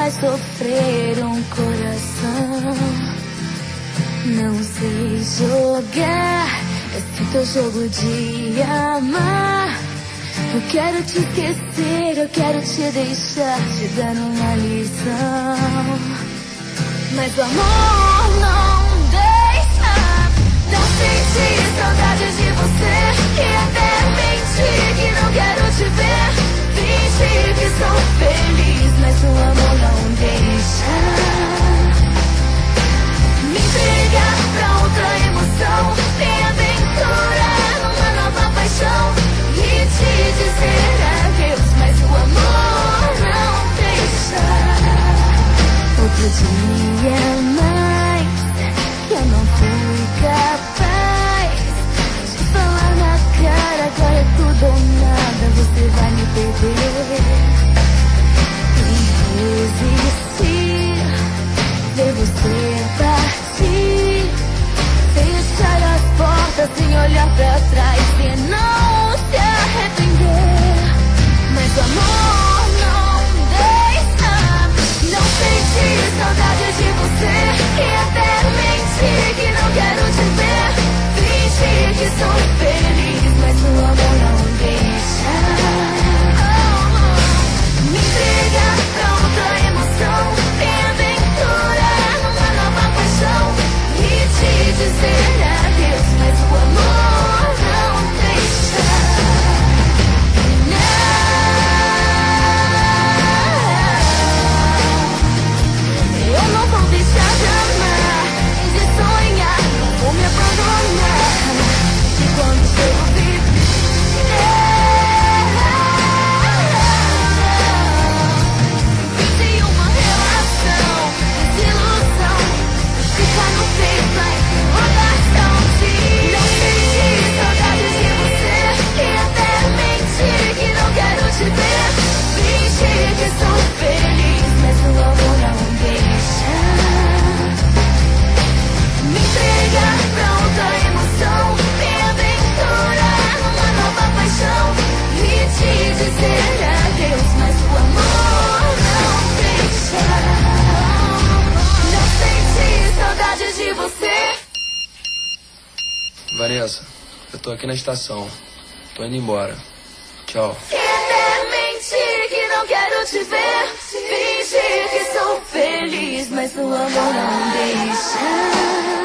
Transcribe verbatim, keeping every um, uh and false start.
faz sofrer um coração. Não sei jogar esse teu jogo de amar. Eu quero te esquecer, eu quero te deixar, te dando uma lição. Mas o amor não deixa. Não senti saudade de você, e até menti que não quero te ver. Fingi que sou feliz, mas o amor não deixa. Me entregar pra outra emoção, me aventurar numa nova paixão e te dizer adeus, mas o amor não deixa. Outro dia mais que eu não fui capaz de falar na cara, agora é tudo ou nada, você vai me perder. E resistir, ver você partir, fechar as portas sem olhar pra trás e não se arrepender. Mas o amor não deixa. Não senti saudade de você, e até menti que não quero te ver. Fingi que sou feliz, mas o amor não deixa. Me entregar pra outra emoção, me aventurar numa nova paixão e te dizer adeus, mas o amor não deixa. Não, eu não vou deixar de amar, de sonhar, não vou me abandonar. E quando chego vivo, fiz uma relação, desilusão, ficar no peito, mas rodação de. Não senti saudade de você, e até menti que não quero te ver. Fingi que sou feliz, mas o amor não deixa. Me entregar pra outra emoção, me aventurar numa nova paixão e te dizer adeus, mas o amor não deixa. Não senti saudade de você. Vanessa, eu tô aqui na estação. Tô indo embora. Tchau. E até menti que não quero te ver. Fingir que sou feliz, mas o amor não deixa.